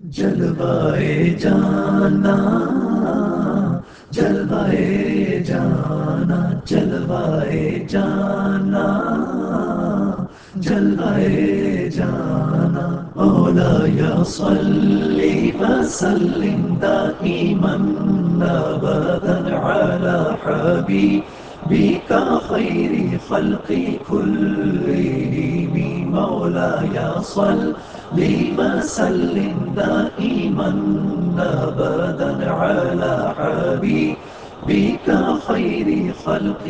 جلوائے جانا، جلوائے جانا، جلوائے جانا، جلوائے جانا، مولاي صل وسلم دائما ابدا على حبيبك خير خلق كلهم، مولاي صل وسلم دائما ابدا على حبيبك خير خلق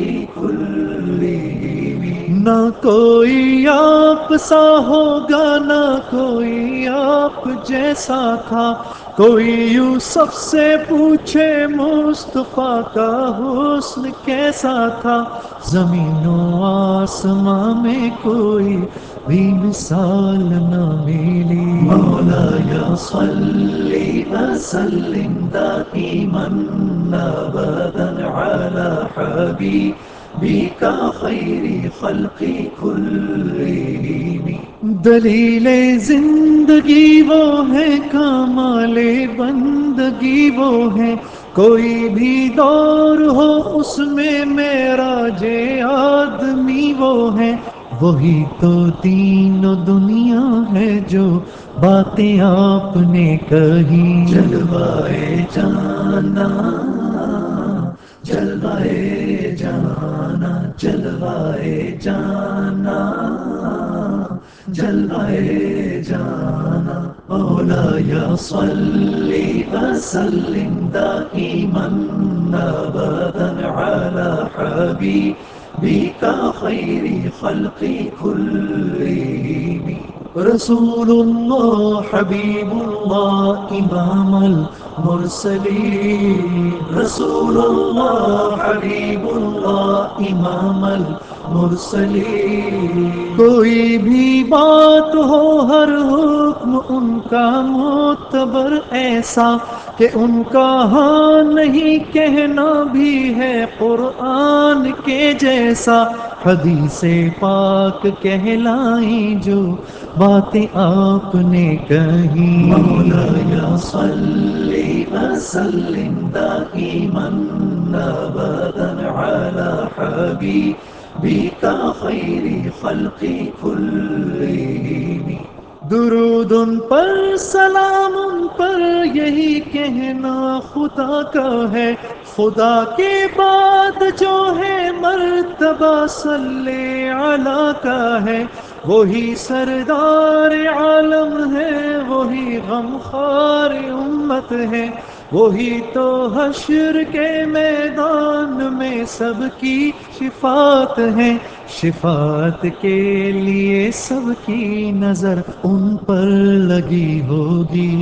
كلهم۔ نہ کوئی آپ سا ہوگا، نہ کوئی آپ جیسا تھا، کوئی یوسف سے پوچھے مصطفیٰ کا حسن کیسا تھا، زمین و آسمان میں کوئی بھی مثال نہ ملی۔ مولاي صل وسلم دائما ابدا على حبيبك خير خلق كلهم۔ دلیل زندگی وہ ہے، کمال بندگی وہ ہے، کوئی بھی دور ہو اس میں معراج آدمی وہ ہے، وہی تو دین و دنیا ہے جو باتیں آپ نے کہی۔ جلوائے جانا، جلوائے جانا، جلوائے جانا، جلوائے جانا، مولاي صل وسلم دائما ابدا على حبيبك خير خلق كلهم۔ رسول الله حبيب الله إمام المرسلين، رسول الله حبيب الله إمام المرسلين۔ کوئی بھی بات ہو، ہر حکم ان کا معتبر ایسا کہ ان کا ہاں نہیں کہنا بھی ہے قرآن کے جیسا، حدیث پاک کہلائیں جو باتیں آپ نے کہی۔ مولاي صل وسلم دائما ابدا على حبيبك خير خلق كلهم۔ درود ان پر، سلام ان پر، یہی کہنا خدا کا ہے، خدا کے بعد جو ہے مرتبہ صلی علی کا ہے، وہی سردار عالم ہے، وہی غمخوار امت ہے، وہی تو حشر کے میدان میں سب کی شفاعت ہے، شفاعت کے لیے سب کی نظر ان پر لگی ہوگی۔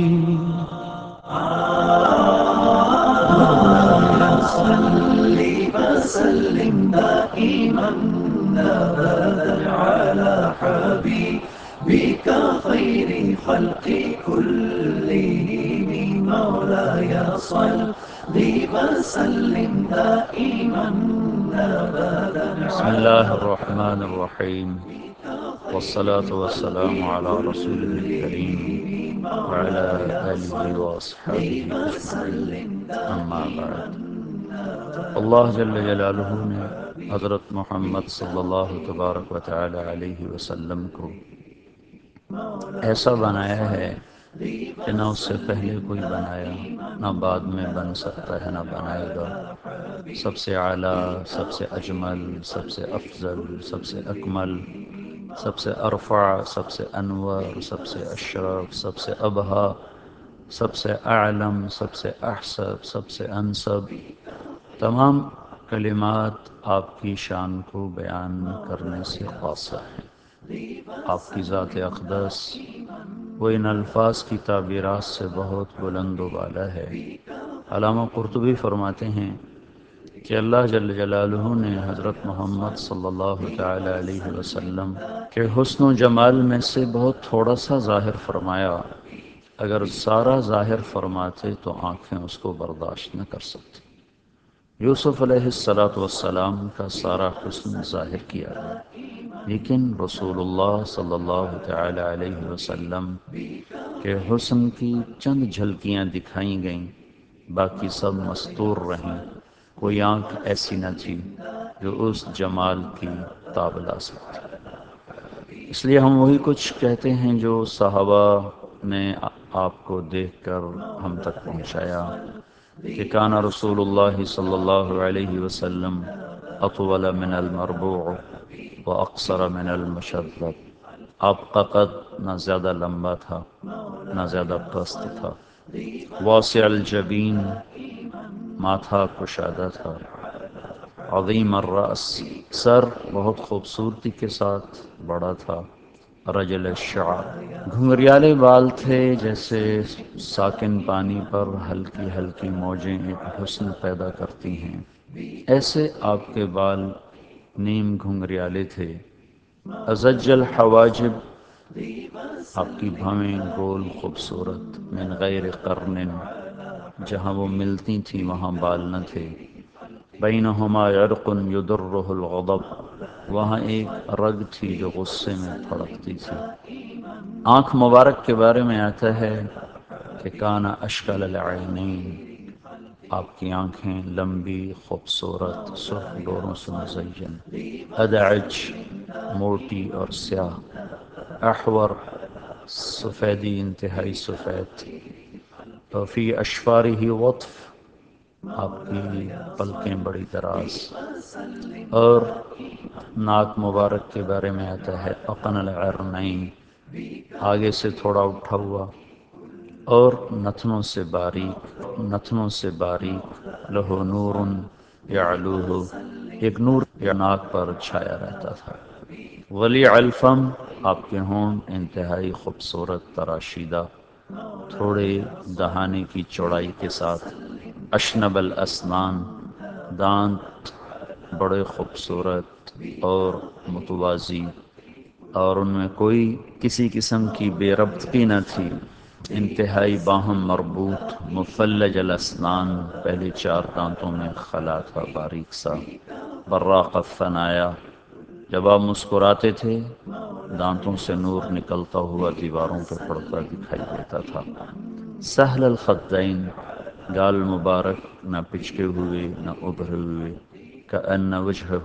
صل وسلم دائما ابدا على حبيبك خير خلق كلهم، مولاي صل وسلم دائما ابدا۔ بسم الله الرحمن الرحيم، والصلاة والسلام على رسوله الكريم وعلى آله وأصحابه أجمعين، أما بعد۔ اللہ جل جلالہ نے حضرت محمد صلی اللہ تبارک و تعالی علیہ وسلم کو ایسا بنایا ہے کہ نہ اس سے پہلے کوئی بنایا، نہ بعد میں بن سکتا ہے، نہ بنائے گا۔ سب سے اعلیٰ، سب سے اجمل، سب سے افضل، سب سے اکمل، سب سے ارفع، سب سے انور، سب سے اشرف، سب سے ابہا، سب سے اعلم، سب سے احسب، سب سے انسب، تمام کلمات آپ کی شان کو بیان کرنے سے قاصر ہیں۔ آپ کی ذات اقدس وہ ان الفاظ کی تعبیرات سے بہت بلند و بالا ہے۔ علامہ قرطبی فرماتے ہیں کہ اللہ جل جلالہ نے حضرت محمد صلی اللہ تعالی علیہ وسلم کے حسن و جمال میں سے بہت تھوڑا سا ظاہر فرمایا، اگر سارا ظاہر فرماتے تو آنکھیں اس کو برداشت نہ کر سکتی۔ یوسف علیہ السلام کا سارا حسن ظاہر کیا، لیکن رسول اللہ صلی اللہ تعالی علیہ وسلم کے حسن کی چند جھلکیاں دکھائیں گئیں، باقی سب مستور رہیں۔ کوئی آنکھ ایسی نہ تھی جو اس جمال کی تاب لا سکتی۔ اس لیے ہم وہی کچھ کہتے ہیں جو صحابہ نے آپ کو دیکھ کر ہم تک پہنچایا کہ کان رسول اللہ صلی اللہ علیہ وسلم اطول من المربوع و اقصر من المشذب۔ آپ کا قد نہ زیادہ لمبا تھا نہ زیادہ پست تھا، واسع الجبین، ماتھا کشادہ تھا، عظیم الرأس، سر بہت خوبصورتی کے ساتھ بڑا تھا، رجل الشعر، گھنگریالے بال تھے جیسے ساکن پانی پر ہلکی ہلکی موجیں ایک حسن پیدا کرتی ہیں، ایسے آپ کے بال نیم گھنگریالے تھے۔ ازج الحواجب، آپ کی بھویں گول خوبصورت، من غیر قرن، جہاں وہ ملتی تھیں وہاں بال نہ تھے، بینہما عرق یدرہ الغضب، وہاں ایک رگ تھی جو غصے میں پھڑکتی تھی۔ آنکھ مبارک کے بارے میں آتا ہے کہ کان اشکل العینین، آپ کی آنکھیں لمبی خوبصورت سرخ ڈوروں سے مزین، ادعج، موٹی اور سیاہ، احور، سفیدی انتہائی سفید، فی اشفارہ وطف، آپ کی پلکیں بڑی دراز، اور ناک مبارک کے بارے میں آتا ہے اقن العرنین، آگے سے تھوڑا اٹھا ہوا اور نتنوں سے باریک، لہو نور یعلوہ، ایک نور یا ناک پر چھایا رہتا تھا، ولی الفم، آپ کے ہونٹ انتہائی خوبصورت تراشیدہ، تھوڑے دہانے کی چوڑائی کے ساتھ، اشنب الاسنان، دانت بڑے خوبصورت اور متوازی، اور ان میں کوئی کسی قسم کی بے ربطگی نہ تھی، انتہائی باہم مربوط، مفلج الاسنان، پہلے 4 دانتوں میں خلا تھا باریک سا، براق الثنایا، جب آپ مسکراتے تھے دانتوں سے نور نکلتا ہوا دیواروں پہ پڑتا دکھائی دیتا تھا، سہل الخدین، گال مبارک نہ پچکے ہوئے نہ ابھرے ہوئے، کأن وجہہ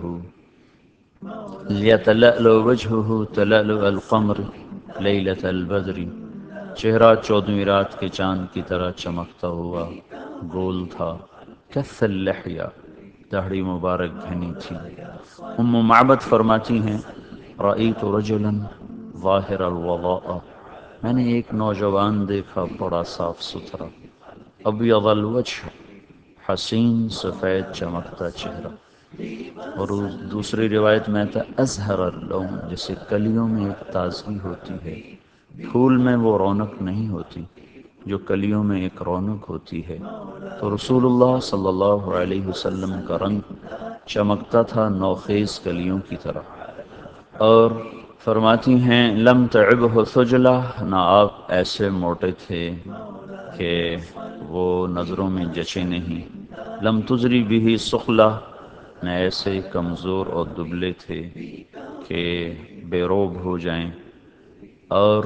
لیتلألؤ وجہہ تلألؤ القمر لیلۃ البدر، چہرہ 14ویں رات کے چاند کی طرح چمکتا ہوا، گول تھا، کث اللحیہ، داڑھی مبارک گھنی تھی۔ ام معبد فرماتی ہیں رأیت رجلا ظاہر الوضاء، میں نے ایک نوجوان دیکھا بڑا صاف ستھرا، ابیض الوجہ، حسین سفید چمکتا چہرہ، اور دوسری روایت میں تھا ازہر اللون، جیسے کلیوں میں ایک تازگی ہوتی ہے، پھول میں وہ رونق نہیں ہوتی جو کلیوں میں ایک رونق ہوتی ہے، تو رسول اللہ صلی اللہ علیہ وسلم کا رنگ چمکتا تھا نوخیز کلیوں کی طرح۔ اور فرماتی ہیں لم تعبہ ثجلہ، نہ آپ ایسے موٹے تھے کہ وہ نظروں میں جچے نہیں، لم تزری بھی سخلہ، نہ ایسے کمزور اور دبلے تھے کہ بے روب ہو جائیں، اور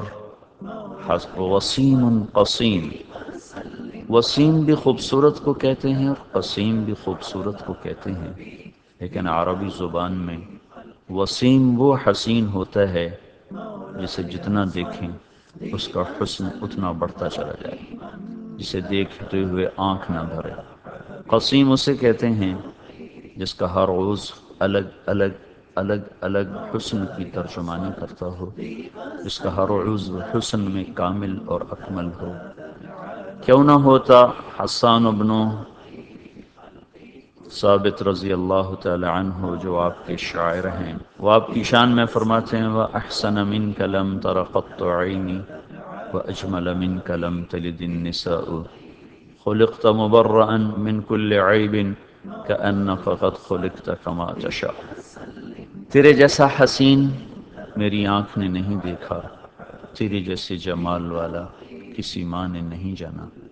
وسیم قسیم، وسیم بھی خوبصورت کو کہتے ہیں اور قسیم بھی خوبصورت کو کہتے ہیں، لیکن عربی زبان میں وسیم وہ حسین ہوتا ہے جسے جتنا دیکھیں اس کا حسن اتنا بڑھتا چلا جائے، جسے دیکھتے ہوئے آنکھ نہ بھرے۔ قسیم اسے کہتے ہیں جس کا ہر عضو الگ الگ الگ الگ حسن کی ترجمانی کرتا ہو، جس کا ہر عضو حسن میں کامل اور اکمل ہو۔ کیوں نہ ہوتا حسان بن ثابت رضی اللہ تعالی عنہ جو آپ کے شاعر ہیں، وہ آپ کی شان میں فرماتے ہیں وَأَحْسَنَ مِنْكَ لَمْ تَرَ قَطُّ عَيْنِي وَأَجْمَلَ مِنْكَ لَمْ تَلِدِ النِّسَاءُ خُلِقْتَ مُبَرَّأً مِنْ كُلِّ عَيْبٍ كَأَنَّكَ قَدْ خُلِقْتَ كَمَا تَشَاءُ، تیرے جیسا حسین میری آنکھ نے نہیں دیکھا، تیرے جیسے جمال والا کسی ماں نے نہیں جانا،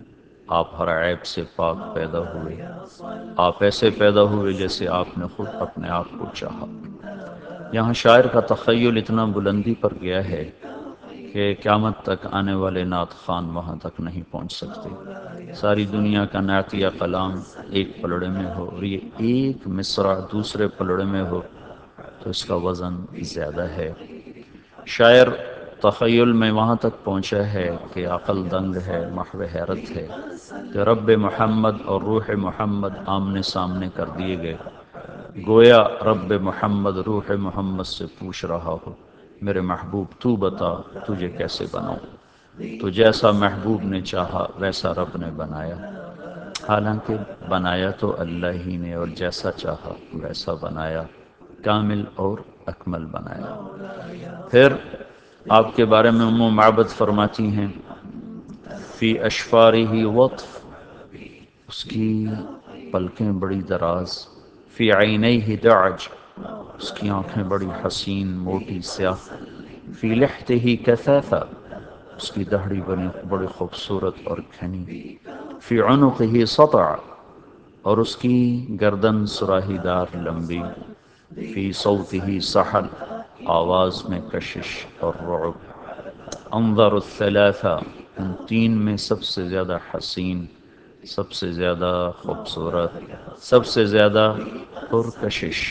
آپ ہر عیب سے پاک پیدا ہوئے، آپ ایسے پیدا ہوئے جیسے آپ نے خود اپنے آپ کو چاہا۔ یہاں شاعر کا تخیل اتنا بلندی پر گیا ہے کہ قیامت تک آنے والے نعت خوان وہاں تک نہیں پہنچ سکتے۔ ساری دنیا کا نعتیہ کلام ایک پلڑے میں ہو اور یہ ایک مصرع دوسرے پلڑے میں ہو تو اس کا وزن زیادہ ہے۔ شاعر تخیل میں وہاں تک پہنچا ہے کہ عقل دنگ ہے، محو حیرت ہے کہ رب محمد اور روح محمد آمنے سامنے کر دیے گئے، گویا رب محمد روح محمد سے پوچھ رہا ہو، میرے محبوب تو بتا تجھے کیسے بناؤں؟ تو جیسا محبوب نے چاہا ویسا رب نے بنایا، حالانکہ بنایا تو اللہ ہی نے، اور جیسا چاہا ویسا بنایا، کامل اور اکمل بنایا۔ پھر آپ کے بارے میں ام معبد فرماتی ہیں فی اشفارہ وطف، اس کی پلکیں بڑی دراز، فی عینیہ دعج، اس کی آنکھیں بڑی حسین موٹی سیاہ، فی لحتہ کثافہ، اس کی دہڑی بڑی خوبصورت اور گھنی، فی عنقہ سطع، اور اس کی گردن سراہی دار لمبی، فی صوتہ سحل، آواز میں کشش اور رعب، انظر الثلاثہ، ان تین میں سب سے زیادہ حسین، سب سے زیادہ خوبصورت، سب سے زیادہ پرکشش۔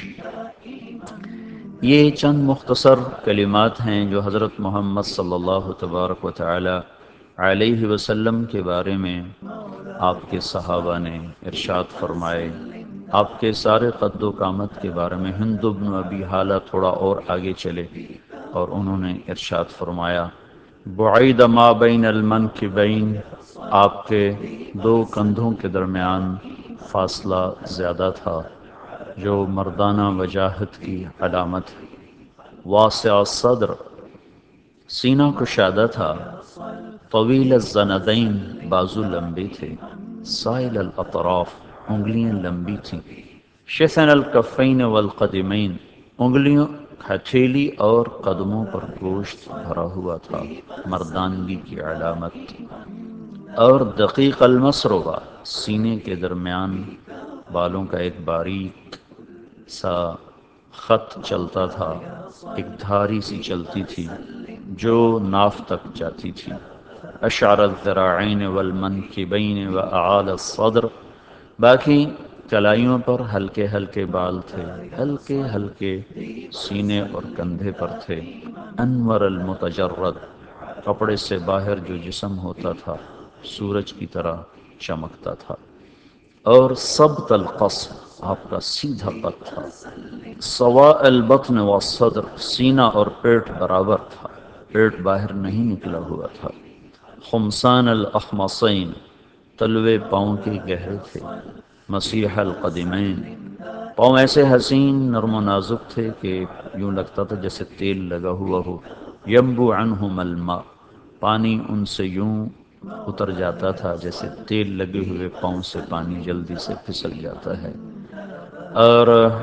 یہ چند مختصر کلمات ہیں جو حضرت محمد صلی اللہ تبارک و تعالی علیہ وسلم کے بارے میں آپ کے صحابہ نے ارشاد فرمائے۔ آپ کے سارے قد و قامت کے بارے میں ہند بن ابی حالہ تھوڑا اور آگے چلے اور انہوں نے ارشاد فرمایا بعید ما بین المنکبین، آپ کے دو کندھوں کے درمیان فاصلہ زیادہ تھا جو مردانہ وجاہت کی علامت ہے، واسع الصدر، سینہ کشادہ تھا، طویل الزندین، بازو لمبے تھے، سائل الاطراف، انگلیاں لمبی تھیں، شثن الکفین والقدمین، انگلیوں ہتھیلی اور قدموں پر گوشت بھرا ہوا تھا، مردانگی کی علامت، اور دقیق المسربہ، سینے کے درمیان بالوں کا ایک باریک سا خط چلتا تھا، ایک دھاری سی چلتی تھی جو ناف تک جاتی تھی، اشعر الذراعین والمنکبین واعال الصدر، باقی کلائیوں پر ہلکے ہلکے بال تھے، ہلکے ہلکے سینے اور کندھے پر تھے، انور المتجرد، کپڑے سے باہر جو جسم ہوتا تھا سورج کی طرح چمکتا تھا، اور سبط القصر، آپ کا سیدھا قد تھا، سواء البطن والصدر، سینہ اور پیٹ برابر تھا، پیٹ باہر نہیں نکلا ہوا تھا، خمسان الاخمصین، تلوے پاؤں کے گہرے تھے، مسیح القدمین، پاؤں ایسے حسین نرم و نازک تھے کہ یوں لگتا تھا جیسے تیل لگا ہوا ہو، ینبو عنہم الماء، پانی ان سے یوں اتر جاتا تھا جیسے تیل لگے ہوئے پاؤں سے پانی جلدی سے پھسل جاتا ہے، اور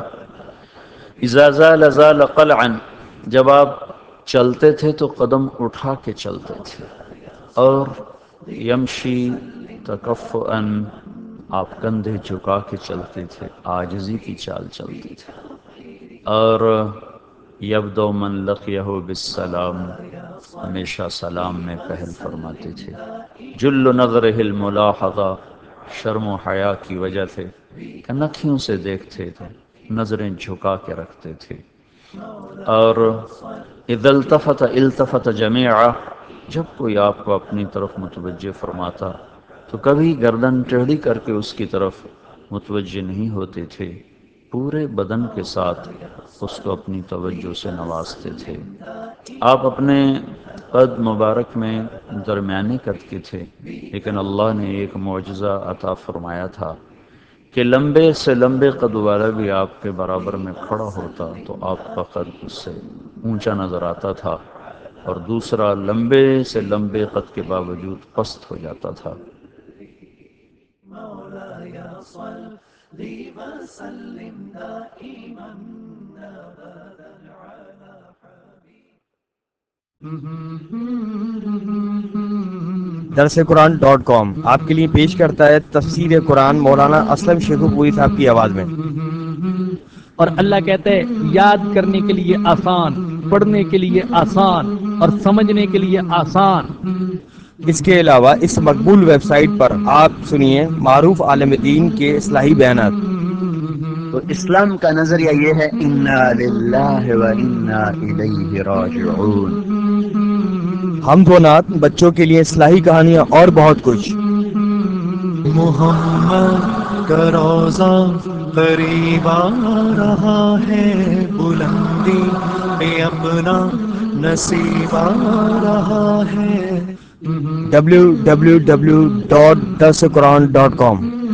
اذا زال زال قلعا، جب آپ چلتے تھے تو قدم اٹھا کے چلتے تھے، اور یمشی تکفؤا، آپ کندھے جھکا کے چلتے تھے، عاجزی کی چال چلتے تھے، اور یبدو من لقیہ بالسلام، ہمیشہ سلام میں پہل فرماتے تھے، جل نظرہ الملاحظہ، شرم و حیا کی وجہ سے کنکھیوں سے دیکھتے تھے، نظریں جھکا کے رکھتے تھے، اور اذا التفت التفت جمیعا، جب کوئی آپ کو اپنی طرف متوجہ فرماتا تو کبھی گردن ٹیڑھی کر کے اس کی طرف متوجہ نہیں ہوتے تھے، پورے بدن کے ساتھ اس کو اپنی توجہ سے نوازتے تھے۔ آپ اپنے قد مبارک میں درمیانے قد کے تھے، لیکن اللہ نے ایک معجزہ عطا فرمایا تھا کہ لمبے سے لمبے قد والا بھی آپ کے برابر میں کھڑا ہوتا تو آپ کا قد اس سے اونچا نظر آتا تھا، اور دوسرا لمبے سے لمبے قد کے باوجود پست ہو جاتا تھا۔ درسقرآن.com آپ کے لیے پیش کرتا ہے تفسیر قرآن مولانا اسلم شیخو پوری صاحب کی آواز میں۔ اور اللہ کہتا ہے یاد کرنے کے لیے آسان، پڑھنے کے لیے آسان اور سمجھنے کے لیے آسان۔ اس کے علاوہ اس مقبول ویب سائٹ پر آپ سنیے معروف عالم دین کے اصلاحی بیانات۔ تو اسلام کا نظریہ یہ ہے انا للہ و انا الیہ راجعون۔ حمد و نعت، بچوں کے لیے اصلاحی کہانیاں اور بہت کچھ۔ محمد کا روزہ قریب آ رہا ہے، بلندی پہ اپنا نصیب آ رہا ہے۔ www.درسقرآن.com